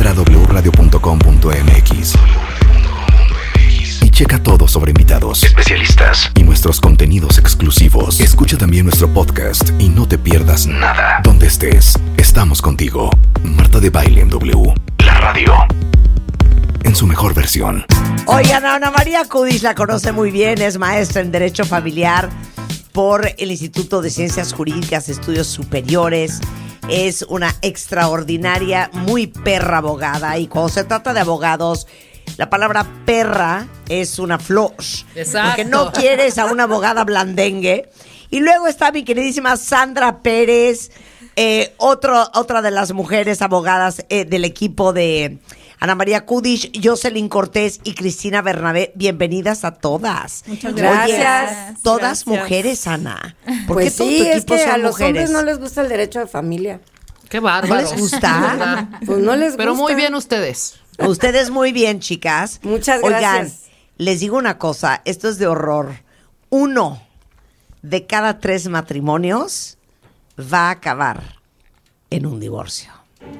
Entra a wradio.com.mx y checa todo sobre invitados, especialistas y nuestros contenidos exclusivos. Escucha también nuestro podcast y no te pierdas nada. Donde estés, estamos contigo. Marta de Baile en W, la radio en su mejor versión. Oigan, Ana María Kudis la conoce muy bien, es maestra en Derecho Familiar por el Instituto de Ciencias Jurídicas, Estudios Superiores. Es una extraordinaria, muy perra abogada. Y cuando se trata de abogados, la palabra perra es una flor. Exacto. Porque no quieres a una abogada blandengue. Y luego está mi queridísima Sandra Pérez, otra de las mujeres abogadas del equipo de Ana María Kudis, Jocelyn Cortés y Cristina Bernabé. Bienvenidas a todas. Muchas gracias. Oye, todas mujeres, Ana. ¿Por Pues qué todo sí, tu es equipo que son a los mujeres? hombres no les gusta el derecho de familia. Qué bárbaro. ¿No les gusta? Pues no les Pero gusta. muy bien ustedes. Ustedes muy bien, chicas. Muchas Oigan, gracias. les digo una cosa, esto es de horror. 1 de cada 3 matrimonios va a acabar en un divorcio.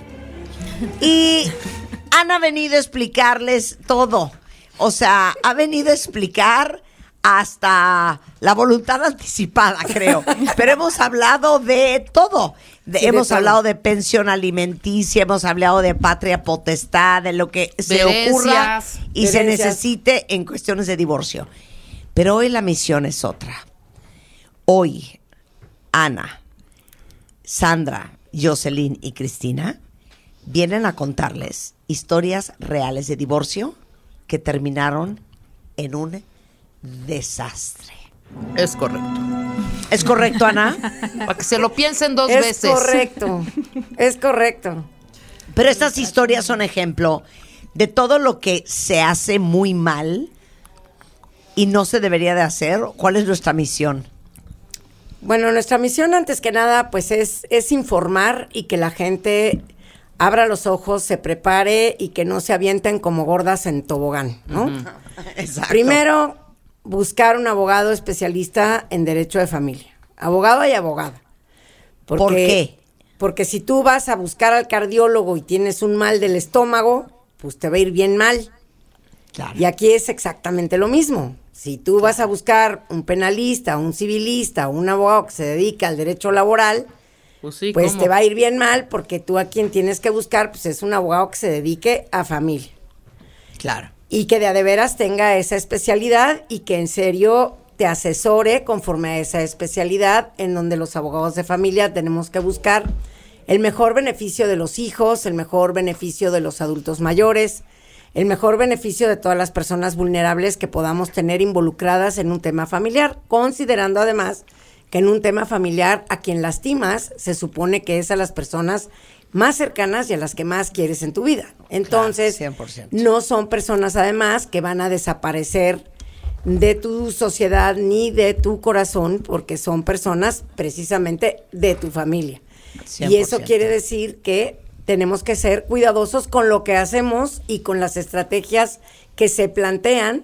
Y han venido a explicarles todo. O sea, ha venido a explicar hasta la voluntad anticipada, creo. Pero hemos hablado de todo. Hemos hablado de pensión alimenticia, hemos hablado de patria potestad, de lo que se ocurra y se necesite en cuestiones de divorcio. Pero hoy la misión es otra. Hoy, Ana, Sandra, Jocelyn y Cristina vienen a contarles historias reales de divorcio que terminaron en un desastre. Es correcto. ¿Es correcto, Ana? Para que se lo piensen dos veces. Es correcto, es correcto. Pero estas historias son ejemplo de todo lo que se hace muy mal y no se debería de hacer. ¿Cuál es nuestra misión? Bueno, nuestra misión antes que nada pues es informar y que la gente abra los ojos, se prepare y que no se avienten como gordas en tobogán, ¿no? Uh-huh. Exacto. Primero, buscar un abogado especialista en derecho de familia. Abogado y abogada. ¿Por qué? Porque si tú vas a buscar al cardiólogo y tienes un mal del estómago, pues te va a ir bien mal. Claro. Y aquí es exactamente lo mismo. Si tú vas a buscar un penalista, un civilista, un abogado que se dedica al derecho laboral, Pues sí, pues ¿cómo? te va a ir bien mal porque tú a quien tienes que buscar pues es un abogado que se dedique a familia. Claro. Y que de veras tenga esa especialidad y que en serio te asesore conforme a esa especialidad, en donde los abogados de familia tenemos que buscar el mejor beneficio de los hijos, el mejor beneficio de los adultos mayores, el mejor beneficio de todas las personas vulnerables que podamos tener involucradas en un tema familiar, considerando además que en un tema familiar a quien lastimas se supone que es a las personas más cercanas y a las que más quieres en tu vida. Entonces, Claro, 100%. no son personas además que van a desaparecer de tu sociedad ni de tu corazón, porque son personas precisamente de tu familia. 100%. Y eso quiere decir que tenemos que ser cuidadosos con lo que hacemos y con las estrategias que se plantean,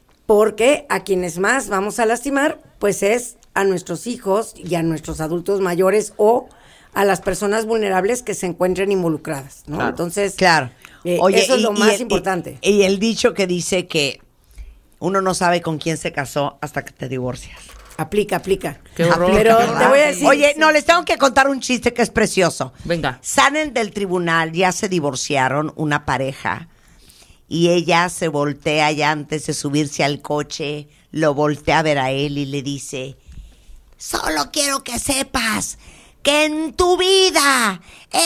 porque a quienes más vamos a lastimar, pues es a nuestros hijos y a nuestros adultos mayores o a las personas vulnerables que se encuentren involucradas, ¿no? Claro. Entonces, Claro. eso es lo más el- importante. Y el dicho que dice que uno no sabe con quién se casó hasta que te divorcias. Aplica. Qué horror. Pero ¿Verdad? te voy a decir... Oye, no, les tengo que contar un chiste que es precioso. Venga. Salen del tribunal, ya se divorciaron, una pareja, y ella se voltea ya antes de subirse al coche, lo voltea a ver a él y le dice: solo quiero que sepas que en tu vida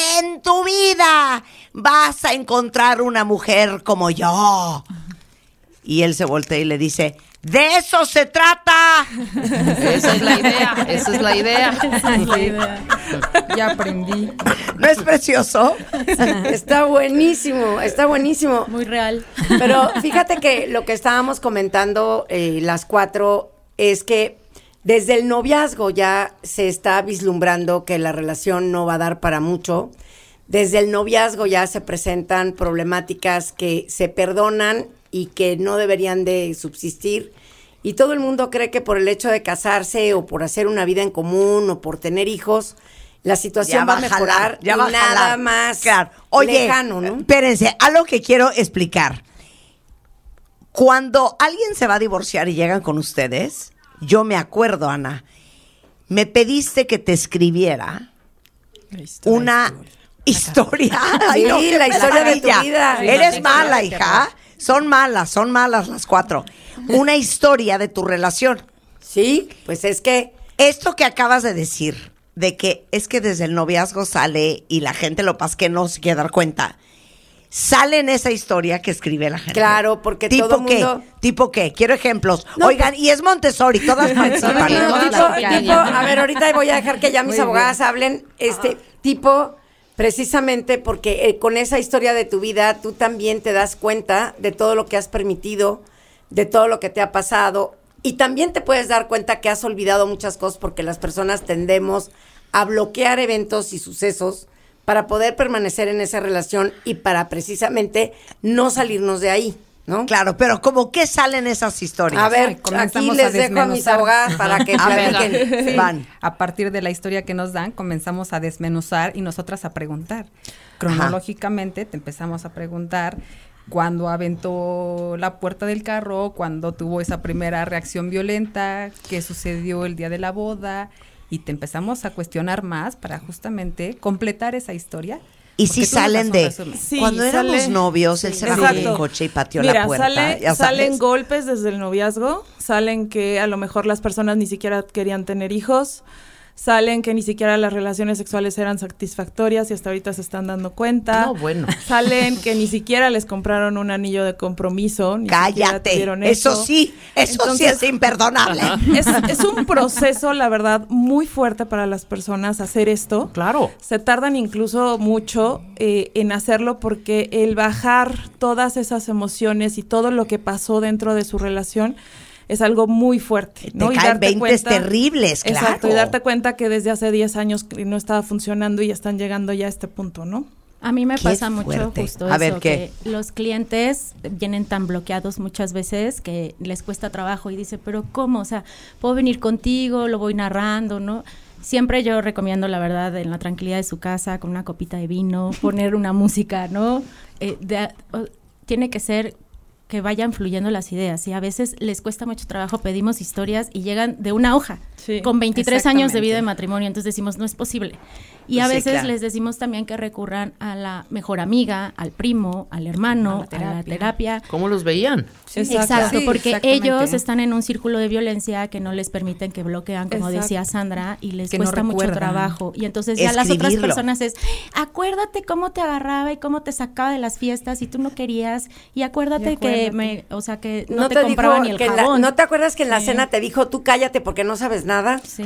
vas a encontrar una mujer como yo. Y él se voltea y le dice: ¡de eso se trata! Esa es la idea. Ya aprendí. ¿No es precioso? Está buenísimo. Muy real. Pero fíjate que lo que estábamos comentando las cuatro es que desde el noviazgo ya se está vislumbrando que la relación no va a dar para mucho. Desde el noviazgo ya se presentan problemáticas que se perdonan y que no deberían de subsistir. Y todo el mundo cree que por el hecho de casarse o por hacer una vida en común o por tener hijos, la situación va a mejorar ya y va a nada jalar. más Claro. Oye, lejano, ¿no? espérense, algo que quiero explicar. Cuando alguien se va a divorciar y llegan con ustedes, yo me acuerdo, Ana, me pediste que te escribiera una historia. Ay, Sí, no, qué la historia de tu maravilla. vida. Eres mala, hija. Son malas las 4. Una historia de tu relación. Sí, pues es que Esto que acabas de decir, de que es que desde el noviazgo sale y la gente lo pasa que no se quiere dar cuenta, sale en esa historia que escribe la gente. Claro, porque ¿Tipo todo qué? mundo... ¿Tipo qué? Quiero ejemplos. No, Oigan, y es Montessori, todas participan. No, ¿no? tipo, a ver, ahorita voy a dejar que ya mis abogadas hablen, tipo, precisamente porque con esa historia de tu vida, tú también te das cuenta de todo lo que has permitido, de todo lo que te ha pasado, y también te puedes dar cuenta que has olvidado muchas cosas porque las personas tendemos a bloquear eventos y sucesos para poder permanecer en esa relación y para precisamente no salirnos de ahí, ¿no? Claro, pero ¿cómo qué salen esas historias? A ver, Ay, aquí comenzamos les a dejo a mis desmenuzar. abogadas para que A ver, platiquen. sí. Van. A partir de la historia que nos dan, comenzamos a desmenuzar y nosotras a preguntar. Cronológicamente te empezamos a preguntar cuándo aventó la puerta del carro, cuándo tuvo esa primera reacción violenta, qué sucedió el día de la boda, y te empezamos a cuestionar más para justamente completar esa historia. Y porque si tú nos salen das un de resumen. Sí, cuando éramos sale- novios, él se bajó Exacto. del coche y pateó Mira, la puerta. ya salen sabes. golpes desde el noviazgo, salen que a lo mejor las personas ni siquiera querían tener hijos, salen que ni siquiera las relaciones sexuales eran satisfactorias y hasta ahorita se están dando cuenta. No, bueno. Salen que ni siquiera les compraron un anillo de compromiso, ni siquiera Cállate. tuvieron Eso eso. sí Entonces, es imperdonable. Es un proceso, la verdad, muy fuerte para las personas hacer esto. Claro. Se tardan incluso mucho en hacerlo porque el bajar todas esas emociones y todo lo que pasó dentro de su relación es algo muy fuerte, ¿no? Te Y caen darte 20 cuenta- terribles, claro. Exacto, y darte cuenta que desde hace 10 años que no estaba funcionando y están llegando ya a este punto, ¿no? A mí me Qué pasa mucho fuerte. justo A eso, ver, ¿qué? que los clientes vienen tan bloqueados muchas veces que les cuesta trabajo y dice, pero ¿cómo? O sea, puedo venir contigo, lo voy narrando, ¿no? Siempre yo recomiendo, la verdad, en la tranquilidad de su casa, con una copita de vino, poner una música, ¿no? Tiene que ser que vayan fluyendo las ideas, y a veces les cuesta mucho trabajo, pedimos historias y llegan de una hoja, Sí, con 23 años de vida de exactamente. matrimonio, entonces decimos, no es posible. Y a Pues sí, veces claro. les decimos también que recurran a la mejor amiga, al primo, al hermano, a la terapia. ¿Cómo los veían? Exacto, Sí, porque exactamente. ellos están en un círculo de violencia que no les permiten, que bloquean, como Exacto. decía Sandra, y les Que no cuesta mucho recuerdan. trabajo. Y entonces ya las otras Escribirlo. personas es, acuérdate cómo te agarraba y cómo te sacaba de las fiestas y tú no querías, y acuérdate, que o sea, que no te dijo compraba ni el que jabón. ¿No te acuerdas que en la cena te dijo, tú cállate porque no sabes nada? Sí.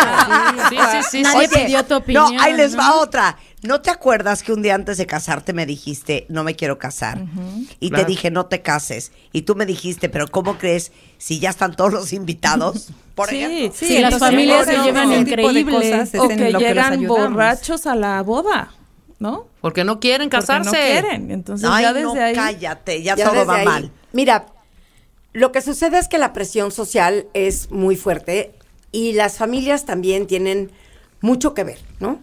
Sí. Nadie Oye, pidió tu opinión. No, ahí les va ¿no? otra. ¿No te acuerdas que un día antes de casarte me dijiste, no me quiero casar? Y Claro. te dije, no te cases. Y tú me dijiste, pero ¿cómo crees si ya están todos los invitados? Por ejemplo. Sí, las familias se llevan ese tipo de increíble. cosas es O en que lo que los llegan ayudamos. borrachos a la boda, ¿no? Porque no quieren Porque casarse. no quieren. Entonces Ay, ya desde no, ahí. cállate, ya Ya todo desde va ahí. mal. Mira, lo que sucede es que la presión social es muy fuerte y las familias también tienen mucho que ver, ¿no?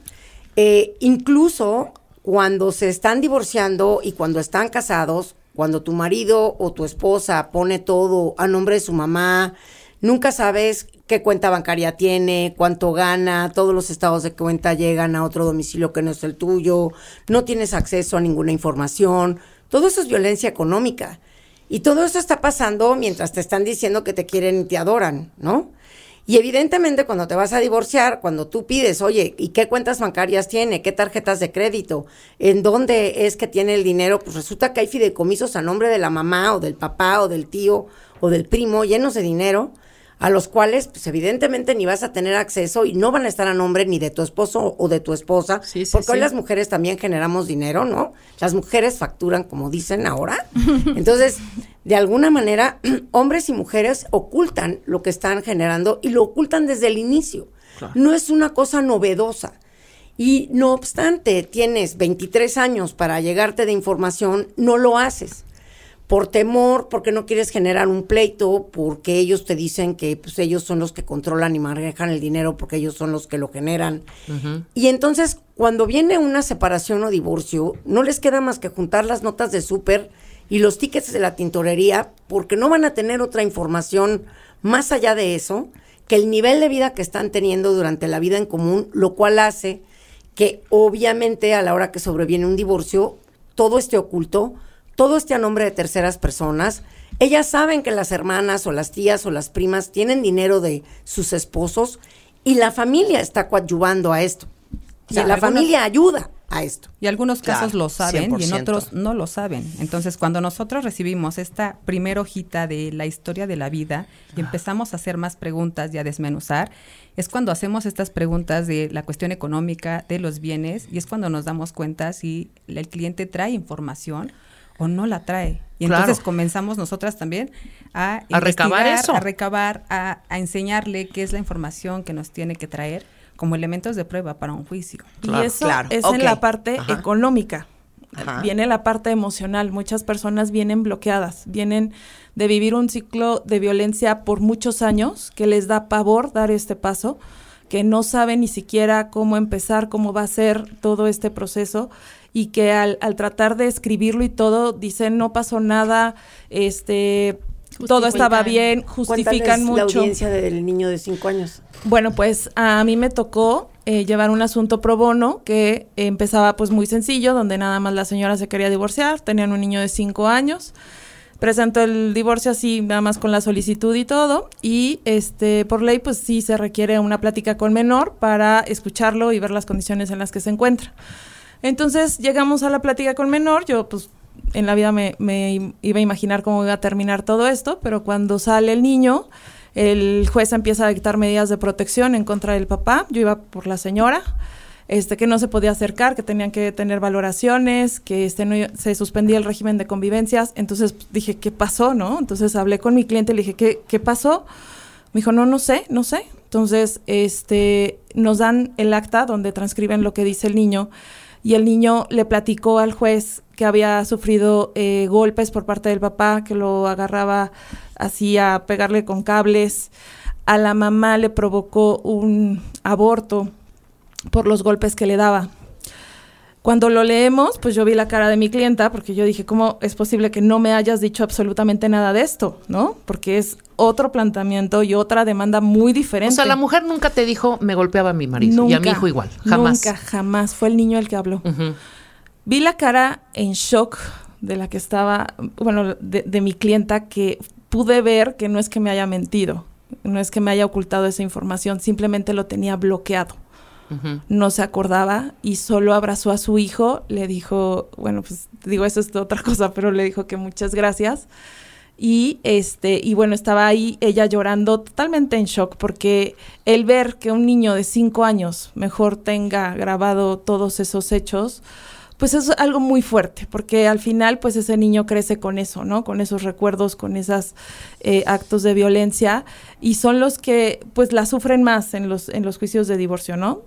Incluso cuando se están divorciando y cuando están casados, cuando tu marido o tu esposa pone todo a nombre de su mamá, nunca sabes qué cuenta bancaria tiene, cuánto gana, todos los estados de cuenta llegan a otro domicilio que no es el tuyo, no tienes acceso a ninguna información, todo eso es violencia económica. Y todo eso está pasando mientras te están diciendo que te quieren y te adoran, ¿no? Y evidentemente cuando te vas a divorciar, cuando tú pides, oye, ¿y qué cuentas bancarias tiene? ¿Qué tarjetas de crédito? ¿En dónde es que tiene el dinero? Pues resulta que hay fideicomisos a nombre de la mamá o del papá o del tío o del primo llenos de dinero, a los cuales pues evidentemente ni vas a tener acceso y no van a estar a nombre ni de tu esposo o de tu esposa, Sí, sí, porque hoy sí. las mujeres también generamos dinero, ¿no? Las mujeres facturan, como dicen ahora. Entonces, de alguna manera, hombres y mujeres ocultan lo que están generando y lo ocultan desde el inicio. Claro. No es una cosa novedosa. Y no obstante, tienes 23 años para llegarte de información, no lo haces. por temor, porque no quieres generar un pleito, porque ellos te dicen que pues ellos son los que controlan y manejan el dinero, porque ellos son los que lo generan. Y entonces, cuando viene una separación o divorcio, no les queda más que juntar las notas de súper y los tickets de la tintorería, porque no van a tener otra información más allá de eso, que el nivel de vida que están teniendo durante la vida en común, lo cual hace que obviamente a la hora que sobreviene un divorcio, todo esté oculto, todo esté a nombre de terceras personas. Ellas saben que las hermanas o las tías o las primas tienen dinero de sus esposos y la familia está coadyuvando a esto. O sea, la familia ayuda a esto. Y algunos casos Claro, lo saben 100%. y en otros no lo saben. Entonces, cuando nosotros recibimos esta primera hojita de la historia de la vida y empezamos a hacer más preguntas y a desmenuzar, es cuando hacemos estas preguntas de la cuestión económica, de los bienes, y es cuando nos damos cuenta si el cliente trae información o no la trae. Y Claro. entonces comenzamos nosotras también a recabar investigar, eso. a recabar, a enseñarle qué es la información que nos tiene que traer como elementos de prueba para un juicio. Claro, y eso claro. es Ok. en la parte Ajá. económica. Ajá. Viene la parte emocional. Muchas personas vienen bloqueadas, vienen de vivir un ciclo de violencia por muchos años, que les da pavor dar este paso, que no saben ni siquiera cómo empezar, cómo va a ser todo este proceso, y que al tratar de escribirlo y todo, dicen no pasó nada, todo estaba bien, justifican Cuéntales mucho. la audiencia del niño de 5 años. Bueno, pues a mí me tocó llevar un asunto pro bono que empezaba pues muy sencillo, donde nada más la señora se quería divorciar, tenían un niño de 5 años, presentó el divorcio así, nada más con la solicitud y todo, y por ley pues sí se requiere una plática con menor para escucharlo y ver las condiciones en las que se encuentra. Entonces llegamos a la plática con menor, yo pues en la vida me iba a imaginar cómo iba a terminar todo esto, pero cuando sale el niño, el juez empieza a dictar medidas de protección en contra del papá. Yo iba por la señora, que no se podía acercar, que tenían que tener valoraciones, que se suspendía el régimen de convivencias. Entonces dije, ¿qué pasó, no? Entonces hablé con mi cliente, le dije, ¿qué pasó? Me dijo, no sé. Entonces, nos dan el acta donde transcriben lo que dice el niño, y el niño le platicó al juez que había sufrido golpes por parte del papá, que lo agarraba así a pegarle con cables. A la mamá le provocó un aborto por los golpes que le daba. Cuando lo leemos, pues yo vi la cara de mi clienta, porque yo dije, ¿cómo es posible que no me hayas dicho absolutamente nada de esto? ¿No? Porque es otro planteamiento y otra demanda muy diferente. O sea, la mujer nunca te dijo, me golpeaba a mi marido y a mi hijo igual, jamás. Nunca, jamás. Fue el niño el que habló. Ujú. Vi la cara en shock de la que estaba, bueno, de mi clienta, que pude ver que no es que me haya mentido, no es que me haya ocultado esa información, simplemente lo tenía bloqueado. Ujú. No se acordaba y solo abrazó a su hijo, le dijo, bueno, pues digo, eso es otra cosa, pero le dijo que muchas gracias. Y bueno, estaba ahí ella llorando totalmente en shock, porque el ver que un niño de 5 años mejor tenga grabado todos esos hechos, pues es algo muy fuerte, porque al final pues ese niño crece con eso, ¿no? Con esos recuerdos, con esos actos de violencia, y son los que pues la sufren más en los juicios de divorcio, ¿no?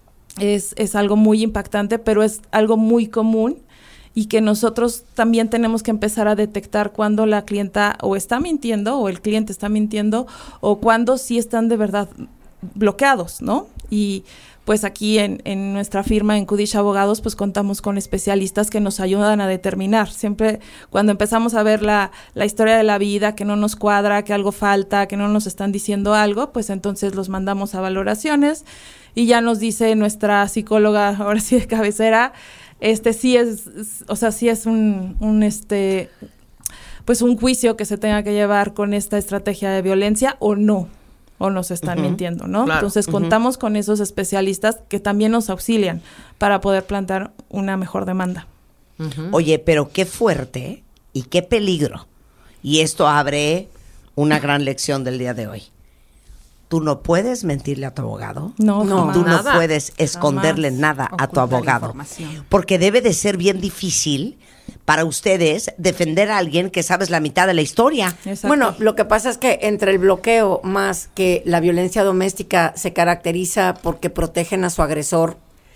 Es algo muy impactante, pero es algo muy común, y que nosotros también tenemos que empezar a detectar cuando la clienta o está mintiendo o el cliente está mintiendo, o cuando sí están de verdad bloqueados, ¿no? Y pues aquí en nuestra firma, en Kudish Abogados, pues contamos con especialistas que nos ayudan a determinar. Siempre cuando empezamos a ver la historia de la vida, que no nos cuadra, que algo falta, que no nos están diciendo algo, pues entonces los mandamos a valoraciones, y ya nos dice nuestra psicóloga, ahora sí de cabecera, sí es pues un juicio que se tenga que llevar con esta estrategia de violencia o no, o nos están mintiendo, ¿no? Claro. Entonces contamos con esos especialistas que también nos auxilian para poder plantear una mejor demanda. Ujú. Oye, pero qué fuerte y qué peligro. Y esto abre una gran lección del día de hoy. Tú no puedes mentirle a tu abogado. No, No, Tú no nada. puedes esconderle Jamás nada a tu ocultar abogado. información. Porque debe de ser bien difícil para ustedes defender a alguien que sabes la mitad de la historia. Exacto. Bueno, lo que pasa es que entre el bloqueo más que la violencia doméstica se caracteriza porque protegen a su agresor,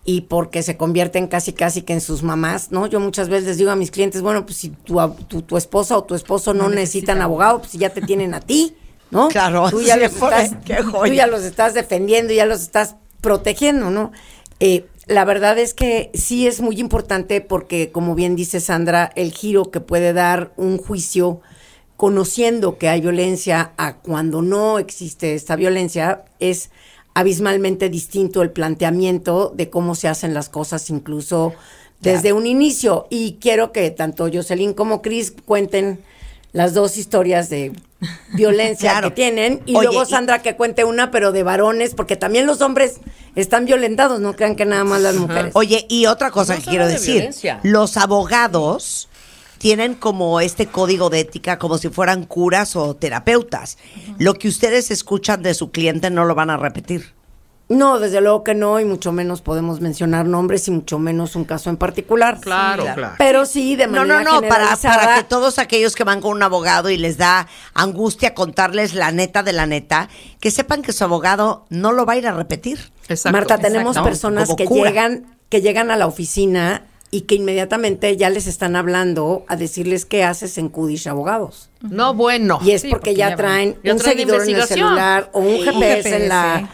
y porque se convierten casi que en sus mamás, ¿no? Yo muchas veces les digo a mis clientes, bueno, pues si tu esposa o tu esposo no necesitan abogado, pues ya te tienen a ti, ¿no? Claro, tú ya, tú ya los estás defendiendo, ya los estás protegiendo, ¿no? La verdad es que sí es muy importante porque, como bien dice Sandra, el giro que puede dar un juicio conociendo que hay violencia a cuando no existe esta violencia es abismalmente distinto el planteamiento de cómo se hacen las cosas incluso desde un inicio. Y quiero que tanto Jocelyn como Cris cuenten las dos historias de violencia que tienen y luego Sandra que cuente una pero de varones, porque también los hombres están violentados, no crean que nada más las mujeres. Oye, y otra cosa que quiero decir, violencia. Los abogados tienen como este código de ética como si fueran curas o terapeutas. Lo que ustedes escuchan de su cliente no lo van a repetir. No, desde luego que no, y mucho menos podemos mencionar nombres y mucho menos un caso en particular. Claro. Pero sí, de manera generalizada. Para que todos aquellos que van con un abogado y les da angustia contarles la neta de la neta, que sepan que su abogado no lo va a ir a repetir. Exacto. Marta, tenemos personas que llegan a la oficina y que inmediatamente ya les están hablando a decirles qué haces en Kudish Abogados. No, bueno. Y es porque ya traen un seguidor en el celular o un GPS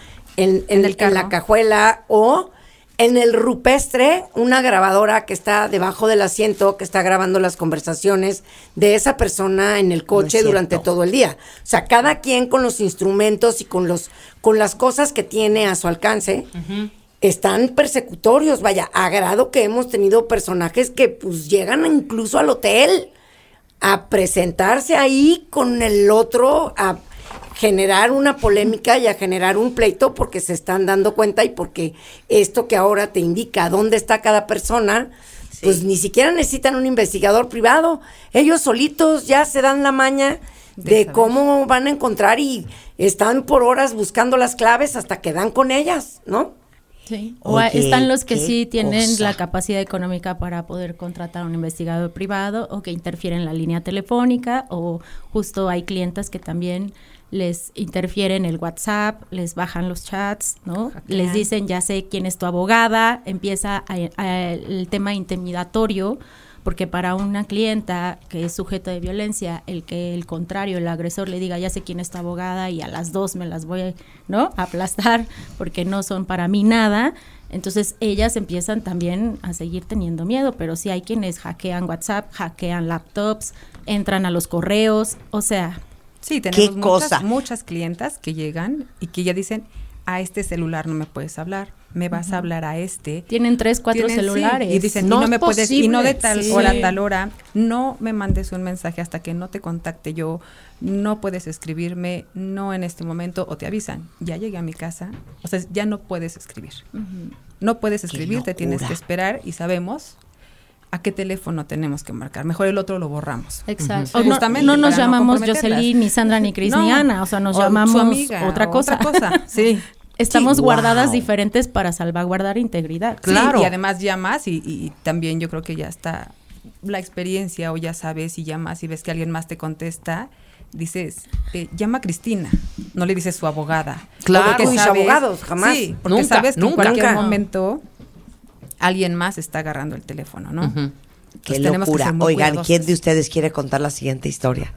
en la cajuela o en el rupestre, una grabadora que está debajo del asiento, que está grabando las conversaciones de esa persona en el coche durante todo el día. O sea, cada quien con los instrumentos y con las cosas que tiene a su alcance, están persecutorios, vaya, a grado que hemos tenido personajes que pues llegan incluso al hotel a presentarse ahí con el otro, a generar una polémica y a generar un pleito porque se están dando cuenta y porque esto que ahora te indica dónde está cada persona, pues ni siquiera necesitan un investigador privado. Ellos solitos ya se dan la maña de cómo van a encontrar y están por horas buscando las claves hasta que dan con ellas, ¿no? Sí. O están los que sí tienen la capacidad económica para poder contratar a un investigador privado o que interfieren en la línea telefónica, o justo hay clientes que también les interfieren el WhatsApp, les bajan los chats, ¿no? Les dicen, ya sé quién es tu abogada, empieza el tema intimidatorio, porque para una clienta que es sujeto de violencia, el contrario, el agresor le diga, ya sé quién es tu abogada y a las 2 me las voy, ¿no?, a aplastar porque no son para mí nada. Entonces ellas empiezan también a seguir teniendo miedo, pero sí hay quienes hackean WhatsApp, hackean laptops, entran a los correos, o sea... Sí, tenemos muchas clientas que llegan y que ya dicen, a este celular no me puedes hablar, me vas a hablar a este. Tienen 3, 4 celulares. Sí, y dicen, no me puedes, y no de tal hora a tal hora, no me mandes un mensaje hasta que no te contacte yo, no puedes escribirme, no en este momento, o te avisan, ya llegué a mi casa, o sea, ya no puedes escribir. No puedes escribir, te tienes que esperar y sabemos a qué teléfono tenemos que marcar. Mejor el otro lo borramos. Exacto. No nos llamamos Jocelyn, ni Sandra, ni Cris, ni Ana. O sea, nos llamamos amiga, otra cosa. Sí. Estamos guardadas diferentes para salvaguardar integridad. Claro. Sí, y además llamas y también yo creo que ya está la experiencia, o ya sabes, y llamas y ves que alguien más te contesta, dices, llama a Cristina, no le dices su abogada. Claro. Porque sus abogados, jamás. Sí, porque sabes que en cualquier momento alguien más está agarrando el teléfono, ¿no? Qué locura. Oigan, ¿quién de ustedes quiere contar la siguiente historia?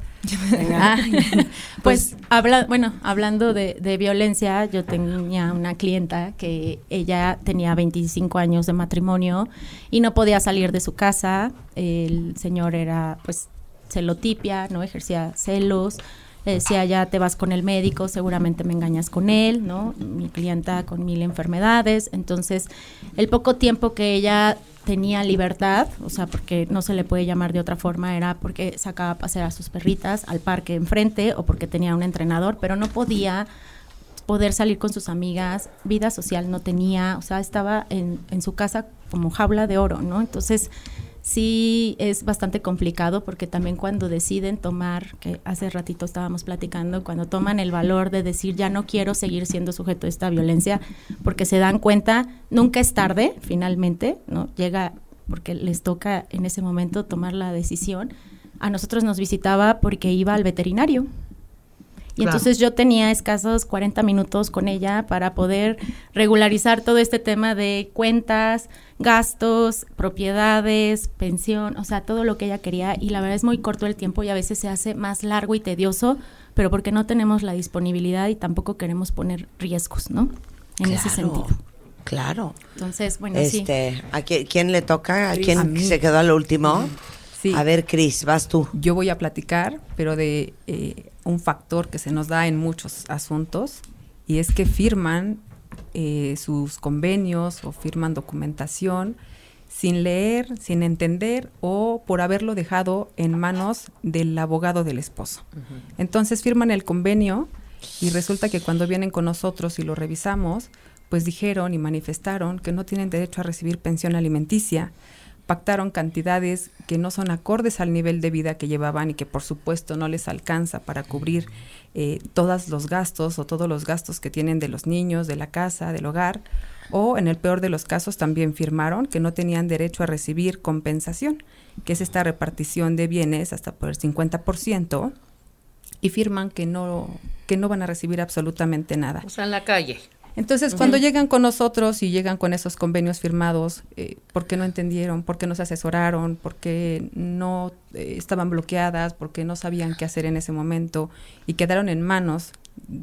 Pues hablando de violencia, yo tenía una clienta que ella tenía 25 años de matrimonio y no podía salir de su casa. El señor era pues celotipia, ¿no? Ejercía celos. Le decía, ya te vas con el médico, seguramente me engañas con él, ¿no? Mi clienta con 1000 enfermedades. Entonces, el poco tiempo que ella tenía libertad, o sea, porque no se le puede llamar de otra forma, era porque sacaba a pasear a sus perritas al parque enfrente o porque tenía un entrenador, pero no podía poder salir con sus amigas, vida social no tenía, o sea, estaba en su casa como jaula de oro, ¿no? Entonces, sí es bastante complicado porque también cuando deciden tomar, que hace ratito estábamos platicando, cuando toman el valor de decir ya no quiero seguir siendo sujeto de esta violencia, porque se dan cuenta, nunca es tarde finalmente, ¿no? Llega porque les toca en ese momento tomar la decisión. A nosotros nos visitaba porque iba al veterinario Y entonces yo tenía escasos 40 minutos con ella para poder regularizar todo este tema de cuentas, gastos, propiedades, pensión, o sea, todo lo que ella quería. Y la verdad es muy corto el tiempo y a veces se hace más largo y tedioso, pero porque no tenemos la disponibilidad y tampoco queremos poner riesgos, ¿no? En ese sentido. Claro. Entonces, bueno, sí. ¿A quién le toca? ¿A Cris, quién a mí. se quedó al último? Sí. A ver, Cris, vas tú. Yo voy a platicar, pero de un factor que se nos da en muchos asuntos, y es que firman sus convenios o firman documentación sin leer, sin entender o por haberlo dejado en manos del abogado del esposo. Entonces firman el convenio y resulta que cuando vienen con nosotros y lo revisamos, pues dijeron y manifestaron que no tienen derecho a recibir pensión alimenticia, pactaron cantidades que no son acordes al nivel de vida que llevaban y que por supuesto no les alcanza para cubrir todos los gastos o todos los gastos que tienen de los niños, de la casa, del hogar, o en el peor de los casos también firmaron que no tenían derecho a recibir compensación, que es esta repartición de bienes hasta por el 50%, y firman que no van a recibir absolutamente nada. O sea, en la calle. Entonces, cuando llegan con nosotros y llegan con esos convenios firmados, ¿por qué no entendieron? ¿Por qué no se asesoraron? ¿Por qué no estaban bloqueadas? ¿Por qué no sabían qué hacer en ese momento? Y quedaron en manos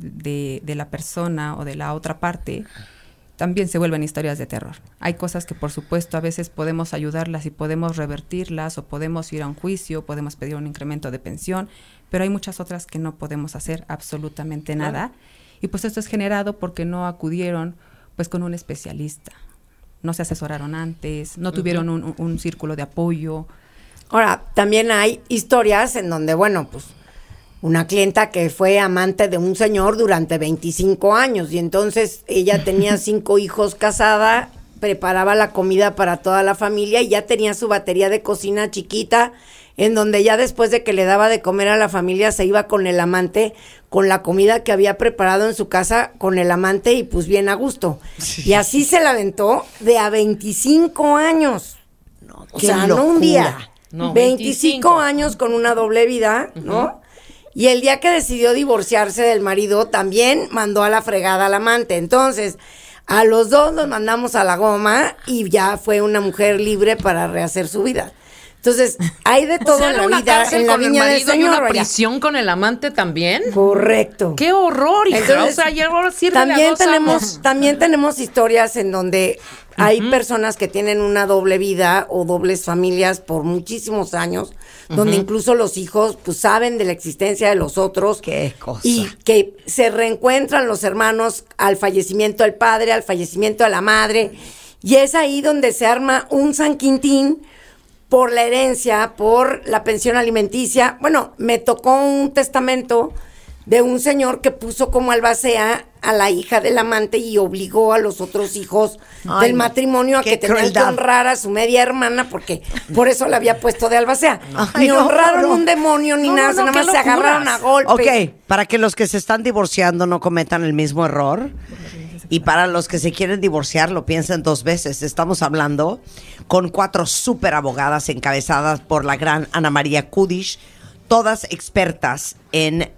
de la persona o de la otra parte. También se vuelven historias de terror. Hay cosas que, por supuesto, a veces podemos ayudarlas y podemos revertirlas o podemos ir a un juicio, podemos pedir un incremento de pensión, pero hay muchas otras que no podemos hacer absolutamente nada. Y pues esto es generado porque no acudieron pues con un especialista, no se asesoraron antes, no tuvieron un círculo de apoyo. Ahora, también hay historias en donde, bueno, pues una clienta que fue amante de un señor durante 25 años y entonces ella tenía 5 hijos casada, preparaba la comida para toda la familia y ya tenía su batería de cocina chiquita, en donde ya después de que le daba de comer a la familia se iba con el amante, con la comida que había preparado en su casa con el amante y pues bien a gusto. Sí. Y así se la aventó de a 25 años. No, o sea, no un día. No, 25 años con una doble vida, ¿no? Y el día que decidió divorciarse del marido también mandó a la fregada al amante. Entonces, a los dos los mandamos a la goma y ya fue una mujer libre para rehacer su vida. Entonces, hay de todo, o sea, en la vida, en la viña del Señor. ¿Y una prisión con el amante también? Correcto. ¡Qué horror, hija! Entonces, o sea, ya también tenemos historias en donde hay personas que tienen una doble vida o dobles familias por muchísimos años, donde incluso los hijos pues saben de la existencia de los otros. ¡Qué cosa! Y que se reencuentran los hermanos al fallecimiento del padre, al fallecimiento de la madre, y es ahí donde se arma un San Quintín por la herencia, por la pensión alimenticia. Bueno, me tocó un testamento de un señor que puso como albacea a la hija del amante y obligó a los otros hijos del matrimonio a que tenían que honrar a su media hermana, porque por eso la había puesto de albacea. Ni honraron un demonio ni nada, nada más se agarraron a golpes. Ok, para que los que se están divorciando no cometan el mismo error. Y para los que se quieren divorciar, lo piensen 2 veces. Estamos hablando con 4 súper abogadas encabezadas por la gran Ana María Kudish, todas expertas en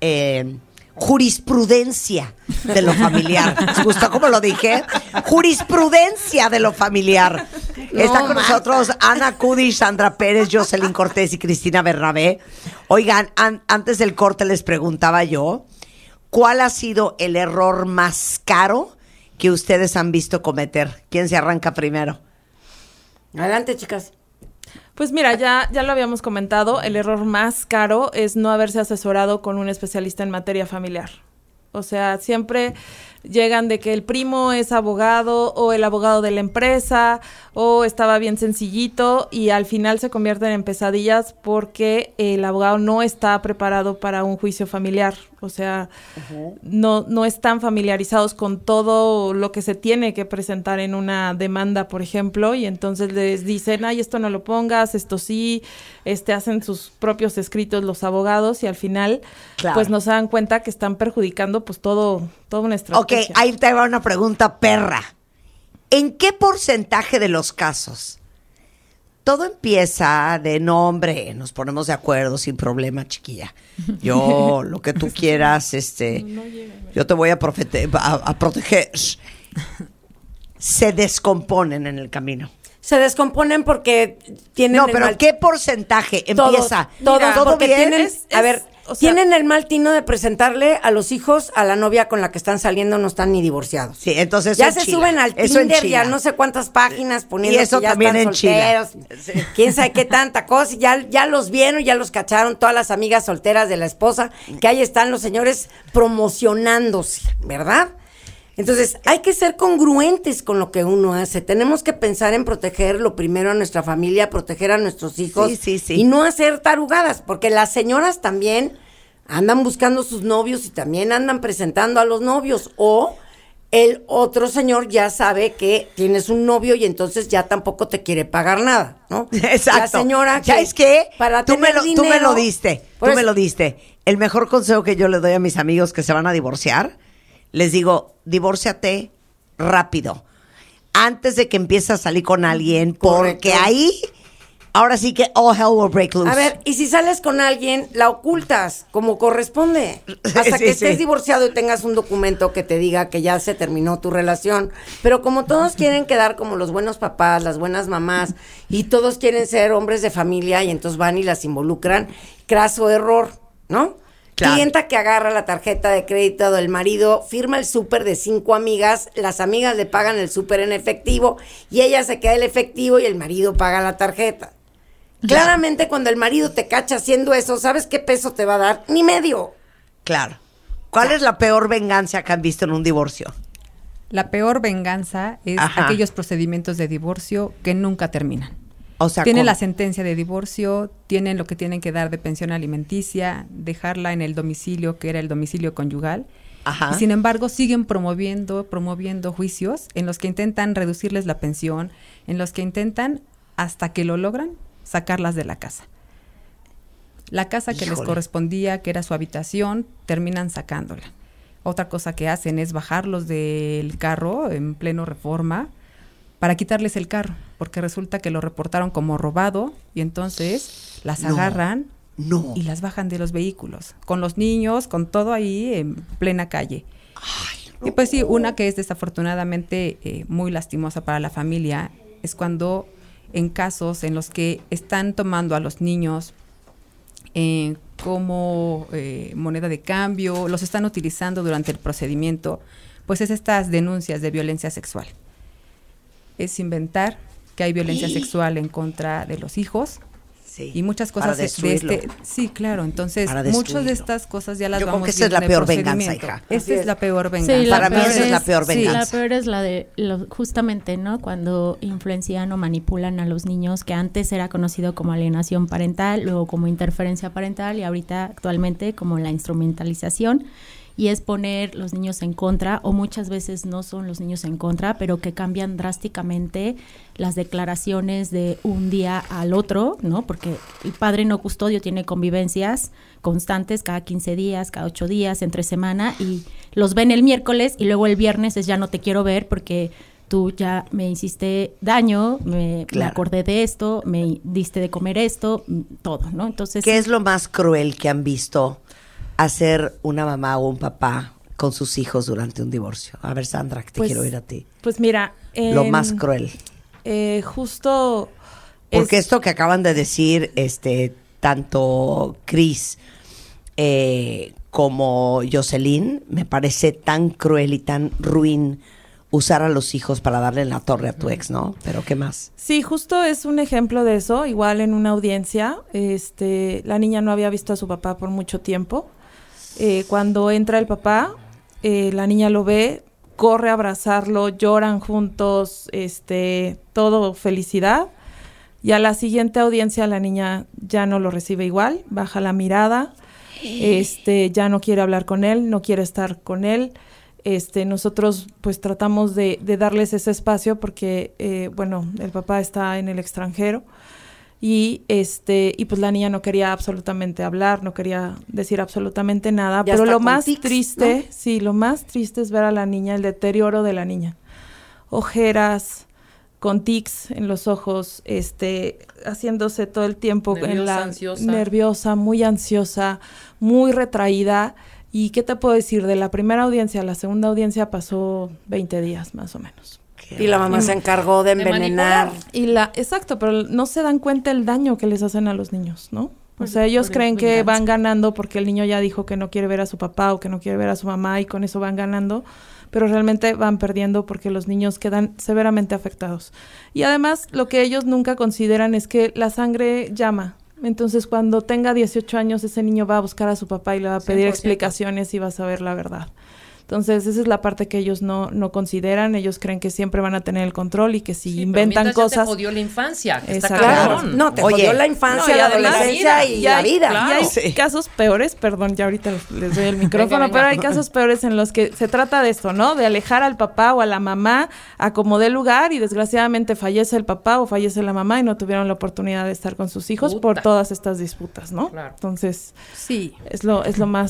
jurisprudencia de lo familiar. ¿Les gustó cómo lo dije? Jurisprudencia de lo familiar. Está con nosotros Ana Kudish, Sandra Pérez, Jocelyn Cortés y Cristina Bernabé. Oigan, antes del corte les preguntaba yo, ¿cuál ha sido el error más caro que ustedes han visto cometer? ¿Quién se arranca primero? Adelante, chicas. Pues mira, ya lo habíamos comentado, el error más caro es no haberse asesorado con un especialista en materia familiar. O sea, siempre llegan de que el primo es abogado o el abogado de la empresa o estaba bien sencillito y al final se convierten en pesadillas porque el abogado no está preparado para un juicio familiar. O sea, no están familiarizados con todo lo que se tiene que presentar en una demanda, por ejemplo, y entonces les dicen, ay, esto no lo pongas, esto sí, hacen sus propios escritos los abogados y al final, pues nos dan cuenta que están perjudicando pues toda una estrategia. Ok, ahí te va una pregunta perra. ¿En qué porcentaje de los casos todo empieza de no, hombre, nos ponemos de acuerdo sin problema, chiquilla. Yo, lo que tú quieras, yo te voy a proteger. Se descomponen en el camino. Se descomponen porque tienen... No, pero ¿qué porcentaje empieza? Todos, ¿todo porque bien? Tienen el mal tino de presentarle a los hijos a la novia con la que están saliendo, no están ni divorciados. Sí, entonces ya se suben al Tinder, ya no sé cuántas páginas poniendo y eso que ya también están solteros. Sí. Quién sabe qué tanta cosa. Ya los vieron, ya los cacharon todas las amigas solteras de la esposa, que ahí están los señores promocionándose, ¿verdad? Entonces, hay que ser congruentes con lo que uno hace. Tenemos que pensar en proteger lo primero a nuestra familia, proteger a nuestros hijos y no hacer tarugadas, porque las señoras también andan buscando sus novios y también andan presentando a los novios, o el otro señor ya sabe que tienes un novio y entonces ya tampoco te quiere pagar nada, ¿no? Exacto. La señora ya es que para tú me lo diste. El mejor consejo que yo le doy a mis amigos que se van a divorciar, les digo, divórciate rápido, antes de que empieces a salir con alguien, porque ahí, ahora sí que all hell will break loose. A ver, y si sales con alguien, la ocultas como corresponde, hasta que estés divorciado y tengas un documento que te diga que ya se terminó tu relación. Pero como todos quieren quedar como los buenos papás, las buenas mamás, y todos quieren ser hombres de familia, y entonces van y las involucran, craso error, ¿no? Claro. Clienta que agarra la tarjeta de crédito del marido, firma el súper de 5 amigas, las amigas le pagan el súper en efectivo y ella se queda el efectivo y el marido paga la tarjeta. Claramente cuando el marido te cacha haciendo eso, ¿sabes qué peso te va a dar? Ni medio. Claro. ¿Cuál es la peor venganza que han visto en un divorcio? La peor venganza es aquellos procedimientos de divorcio que nunca terminan. O sea, tienen la sentencia de divorcio, tienen lo que tienen que dar de pensión alimenticia, dejarla en el domicilio, que era el domicilio conyugal. Y sin embargo siguen promoviendo juicios en los que intentan reducirles la pensión, en los que intentan, hasta que lo logran, sacarlas de la casa. La casa que les correspondía, que era su habitación, terminan sacándola. Otra cosa que hacen es bajarlos del carro en pleno Reforma para quitarles el carro, porque resulta que lo reportaron como robado y entonces las agarran y las bajan de los vehículos, con los niños, con todo ahí en plena calle. Y pues sí, una que es desafortunadamente muy lastimosa para la familia es cuando en casos en los que están tomando a los niños como moneda de cambio, los están utilizando durante el procedimiento, pues es estas denuncias de violencia sexual. Es inventar que hay violencia sexual en contra de los hijos y muchas cosas de este. Sí, claro. Entonces, muchas de estas cosas ya las vamos viendo. Yo creo que esa es la peor venganza, hija. Esta es la peor venganza. Sí, para mí esa es la peor venganza. Sí, la peor es la de justamente, ¿no? Cuando influencian o manipulan a los niños, que antes era conocido como alienación parental, luego como interferencia parental y ahorita actualmente como la instrumentalización. Y es poner los niños en contra, o muchas veces no son los niños en contra, pero que cambian drásticamente las declaraciones de un día al otro, ¿no? Porque el padre no custodio tiene convivencias constantes cada 15 días, cada 8 días, entre semana, y los ven el miércoles y luego el viernes es ya no te quiero ver porque tú ya me hiciste daño, me acordé de esto, me diste de comer esto, todo, ¿no? Entonces, ¿qué es lo más cruel que han visto hacer una mamá o un papá con sus hijos durante un divorcio? A ver, Sandra, que te quiero oír a ti. Pues mira, lo más cruel. Justo porque esto que acaban de decir, tanto Cris como Jocelyn, me parece tan cruel y tan ruin usar a los hijos para darle la torre a tu ex, ¿no? Pero ¿qué más? Sí, justo es un ejemplo de eso. Igual en una audiencia, la niña no había visto a su papá por mucho tiempo. Cuando entra el papá, la niña lo ve, corre a abrazarlo, lloran juntos, todo felicidad. Y a la siguiente audiencia la niña ya no lo recibe igual, baja la mirada, ya no quiere hablar con él, no quiere estar con él. Nosotros pues tratamos de darles ese espacio porque, el papá está en el extranjero. Y pues la niña no quería absolutamente hablar, no quería decir absolutamente nada, pero lo más triste, ¿no? Lo más triste es ver a la niña, el deterioro de la niña. Ojeras, con tics en los ojos, haciéndose todo el tiempo nerviosa, muy ansiosa, muy retraída. ¿Y qué te puedo decir? De la primera audiencia a la segunda audiencia pasó 20 días más o menos. Y la mamá se encargó de envenenar. Exacto, pero no se dan cuenta el daño que les hacen a los niños, ¿no? O sea, ellos creen que van ganando porque el niño ya dijo que no quiere ver a su papá o que no quiere ver a su mamá y con eso van ganando, pero realmente van perdiendo porque los niños quedan severamente afectados. Y además, lo que ellos nunca consideran es que la sangre llama. Entonces, cuando tenga 18 años, ese niño va a buscar a su papá y le va a pedir 100%. Explicaciones y va a saber la verdad. Entonces, esa es la parte que ellos no consideran. Ellos creen que siempre van a tener el control y que si inventan cosas... Ya te jodió la infancia. Claro. No, te jodió la infancia, la adolescencia y la vida. Claro. Y hay casos peores, perdón, ya ahorita les doy el micrófono, venga. Pero hay casos peores en los que se trata de esto, ¿no? De alejar al papá o a la mamá a como dé lugar y desgraciadamente fallece el papá o fallece la mamá y no tuvieron la oportunidad de estar con sus hijos por todas estas disputas, ¿no? Claro. Entonces, sí, es lo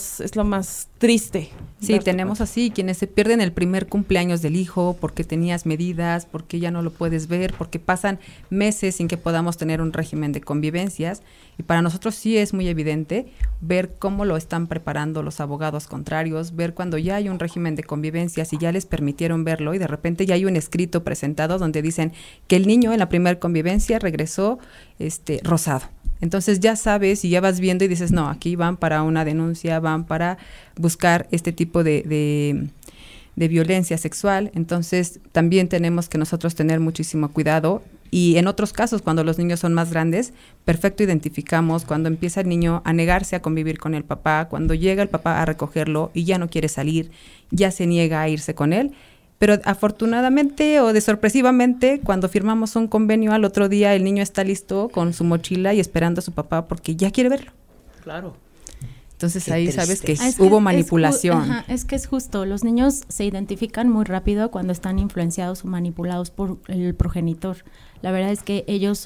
más triste. Sí, tenemos así quienes se pierden el primer cumpleaños del hijo porque tenías medidas, porque ya no lo puedes ver, porque pasan meses sin que podamos tener un régimen de convivencias. Y para nosotros sí es muy evidente ver cómo lo están preparando los abogados contrarios, ver cuando ya hay un régimen de convivencias y ya les permitieron verlo y de repente ya hay un escrito presentado donde dicen que el niño en la primera convivencia regresó rosado. Entonces ya sabes y ya vas viendo y dices, no, aquí van para una denuncia, van para buscar este tipo de violencia sexual. Entonces también tenemos que nosotros tener muchísimo cuidado. Y en otros casos, cuando los niños son más grandes, perfecto identificamos cuando empieza el niño a negarse a convivir con el papá, cuando llega el papá a recogerlo y ya no quiere salir, ya se niega a irse con él. Pero afortunadamente o de sorpresivamente, cuando firmamos un convenio, al otro día el niño está listo con su mochila y esperando a su papá porque ya quiere verlo. Claro. Entonces ahí sabes que hubo manipulación. Es que es justo, los niños se identifican muy rápido cuando están influenciados o manipulados por el progenitor. La verdad es que ellos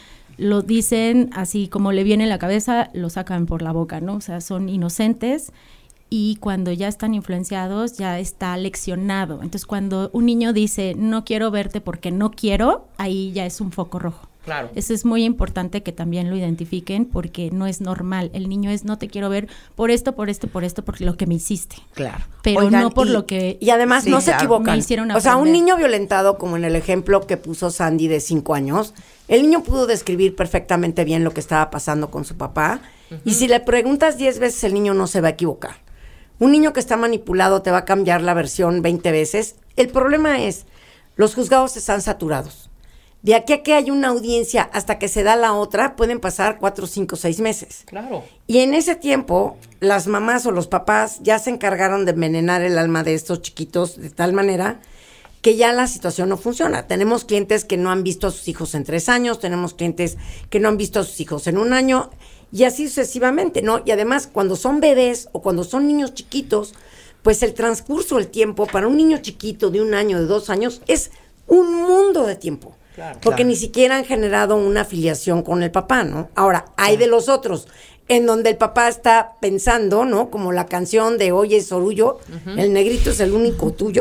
lo dicen así como le viene en la cabeza, lo sacan por la boca, ¿no? O sea, son inocentes. Y cuando ya están influenciados, ya está leccionado. Entonces, cuando un niño dice, no quiero verte porque no quiero, ahí ya es un foco rojo. Claro. Eso es muy importante que también lo identifiquen porque no es normal. El niño es, no te quiero ver por esto, por lo que me hiciste. Claro. Pero oigan, no por lo que... Y además no se equivocan. Me hicieron aprender. O sea, un niño violentado, como en el ejemplo que puso Sandy de 5 años, el niño pudo describir perfectamente bien lo que estaba pasando con su papá. Uh-huh. Y si le preguntas 10 veces, el niño no se va a equivocar. Un niño que está manipulado te va a cambiar la versión 20 veces. El problema es, los juzgados están saturados. De aquí a que hay una audiencia hasta que se da la otra, pueden pasar 4, 5, 6 meses. Claro. Y en ese tiempo, las mamás o los papás ya se encargaron de envenenar el alma de estos chiquitos de tal manera que ya la situación no funciona. Tenemos clientes que no han visto a sus hijos en 3 años, tenemos clientes que no han visto a sus hijos en 1 año, y así sucesivamente, ¿no? Y además, cuando son bebés o cuando son niños chiquitos, pues el transcurso del tiempo para un niño chiquito de 1 año, de 2 años, es un mundo de tiempo. Claro, porque ni siquiera han generado una afiliación con el papá, ¿no? Ahora, hay de los otros, en donde el papá está pensando, ¿no? Como la canción de Oye, Sorullo, el negrito es el único tuyo.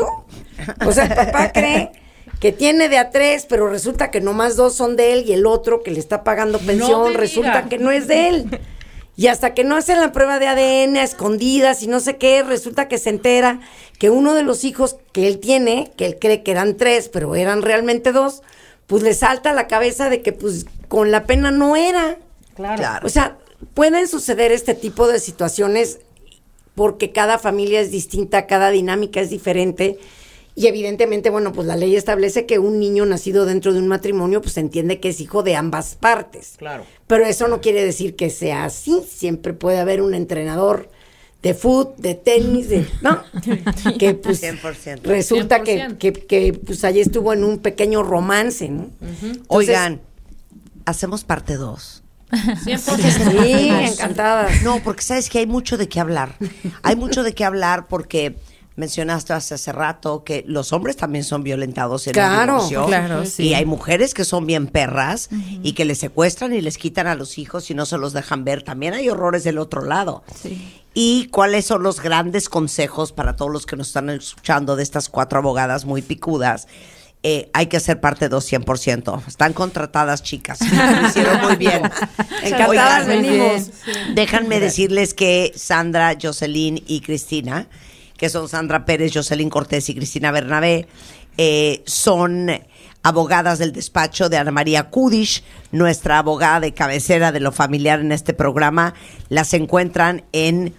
O sea, el papá cree que tiene de a 3, pero resulta que nomás 2 son de él y el otro que le está pagando pensión resulta que no es de él. Y hasta que no hacen la prueba de ADN a escondidas y no sé qué, resulta que se entera que uno de los hijos que él tiene, que él cree que eran 3, pero eran realmente 2, pues le salta a la cabeza de que pues con la pena no era. Claro. O sea, pueden suceder este tipo de situaciones porque cada familia es distinta, cada dinámica es diferente. Y evidentemente, bueno, pues la ley establece que un niño nacido dentro de un matrimonio, pues se entiende que es hijo de ambas partes. Claro. Pero eso no quiere decir que sea así. Siempre puede haber un entrenador de fútbol, de tenis, ¿no? Que pues 100%. resulta 100%. que pues allí estuvo en un pequeño romance, ¿no? Entonces, oigan, hacemos parte 2. 100%. Sí, encantada. No, porque sabes que hay mucho de qué hablar. Hay mucho de qué hablar porque mencionaste hace rato que los hombres también son violentados en el divorcio. Claro, sí. Y hay mujeres que son bien perras y que les secuestran y les quitan a los hijos y no se los dejan ver. También hay horrores del otro lado. Sí. ¿Y cuáles son los grandes consejos para todos los que nos están escuchando de estas 4 abogadas muy picudas? hay que hacer parte 2 100%. Están contratadas, chicas. Lo hicieron muy bien. Encantadas venimos. Déjenme decirles que Sandra, Jocelyn y Cristina, que son Sandra Pérez, Jocelyn Cortés y Cristina Bernabé, son abogadas del despacho de Ana María Kudish, nuestra abogada de cabecera de lo familiar en este programa. Las encuentran en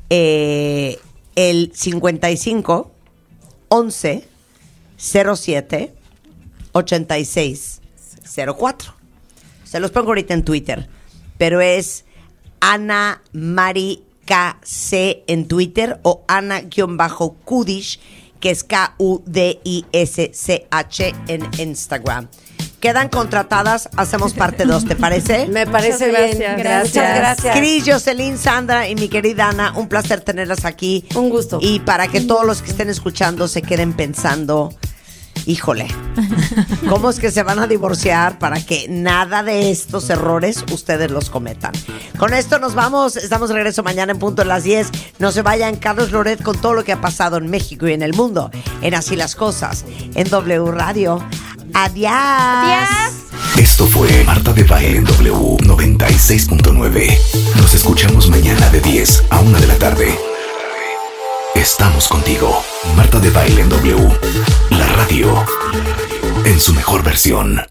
el 55 11 07 86 04. Se los pongo ahorita en Twitter, pero es Ana Mari KC en Twitter o Ana-Kudish, que es KUDISCH en Instagram. Quedan contratadas, hacemos parte 2, ¿te parece? Me parece bien. Gracias. Muchas gracias. Cris, Jocelyn, Sandra y mi querida Ana, un placer tenerlas aquí. Un gusto. Y para que todos los que estén escuchando se queden pensando, híjole, ¿cómo es que se van a divorciar para que nada de estos errores ustedes los cometan? Con esto nos vamos, estamos de regreso mañana en punto de las 10. No se vayan, Carlos Loret con todo lo que ha pasado en México y en el mundo, en Así las Cosas, en W Radio. Adiós. Adiós. Esto fue Marta de Baile en W 96.9. Nos escuchamos mañana de 10 a 1 de la tarde. Estamos contigo. Marta de Baile en W. La radio en su mejor versión.